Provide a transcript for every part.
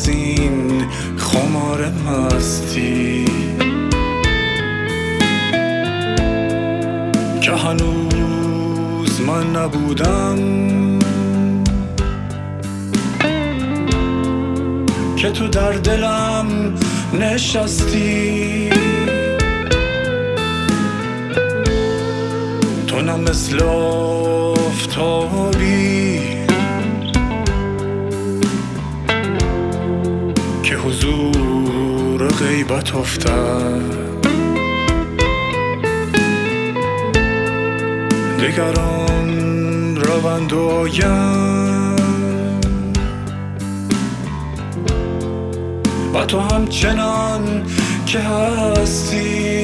از این خمار مستی که هنوز من نبودم، که تو در دلم نشستی. تو نه مثل آفتابی که حضور غیبت افتد، دگران روند و آیند و تو همچنان که هستی.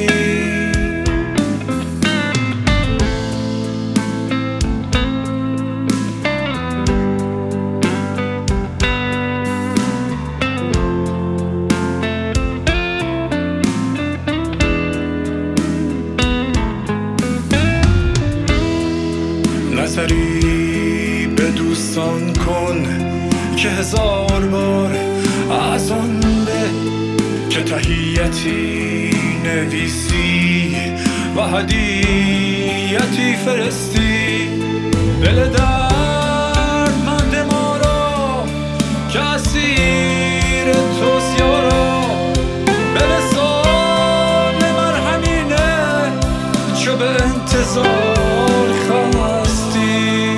نظری به دوستان کن که 1000 بار از آن به که تحیتی نویسی و هدیتی فرستی. دل دردمند ما را که اسیر توست یارا، به وصال مرهمینه چو به انتظار خستی.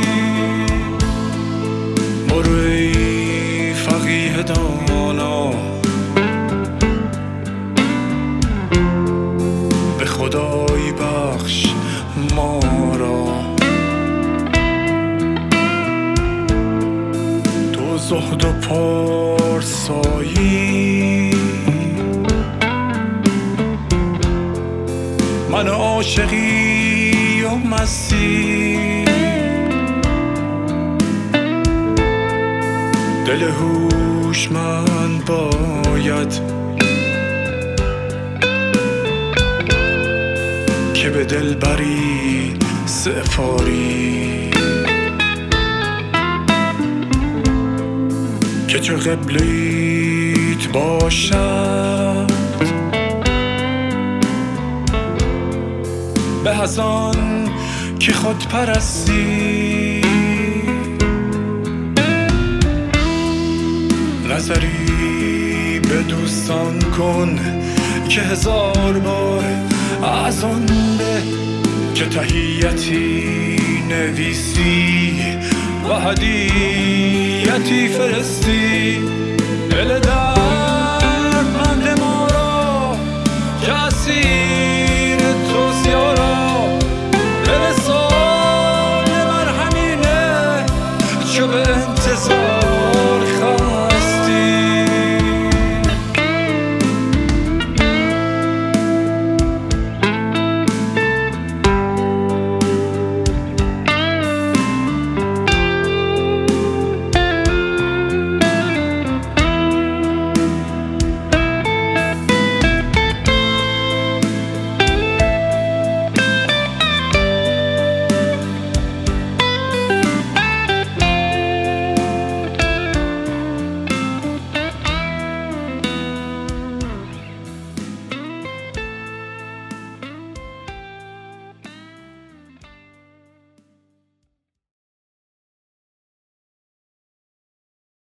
برو ای فقیه دانا، به خدای بخش ما را. تو زهد و پارسایی، من عاشقی و مستی. دل هوشمند باید که به دلبری سپاری، که چو قبله‌ایت باشد به از آن که خود پرستی. نظری به دوستان کن که 1000 بار از آن به که تحیتی نویسی و هدیتی فرستی. دل